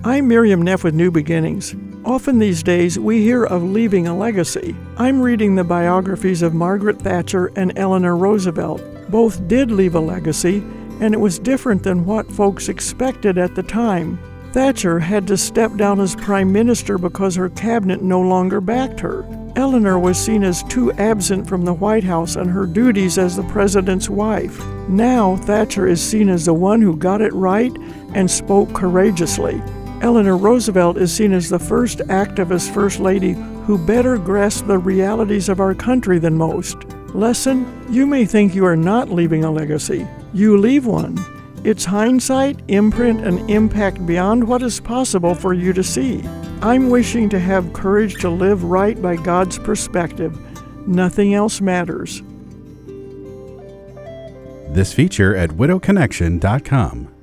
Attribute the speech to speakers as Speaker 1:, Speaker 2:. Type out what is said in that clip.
Speaker 1: I'm Miriam Neff with New Beginnings. Often these days, we hear of leaving a legacy. I'm reading the biographies of Margaret Thatcher and Eleanor Roosevelt. Both did leave a legacy, and it was different than what folks expected at the time. Thatcher had to step down as prime minister because her cabinet no longer backed her. Eleanor was seen as too absent from the White House and her duties as the president's wife. Now, Thatcher is seen as the one who got it right and spoke courageously. Eleanor Roosevelt is seen as the first activist first lady who better grasped the realities of our country than most. Lesson: you may think you are not leaving a legacy. You leave one. Its hindsight, imprint, and impact beyond what is possible for you to see. I'm wishing to have courage to live right by God's perspective. Nothing else matters.
Speaker 2: This feature at widowconnection.com.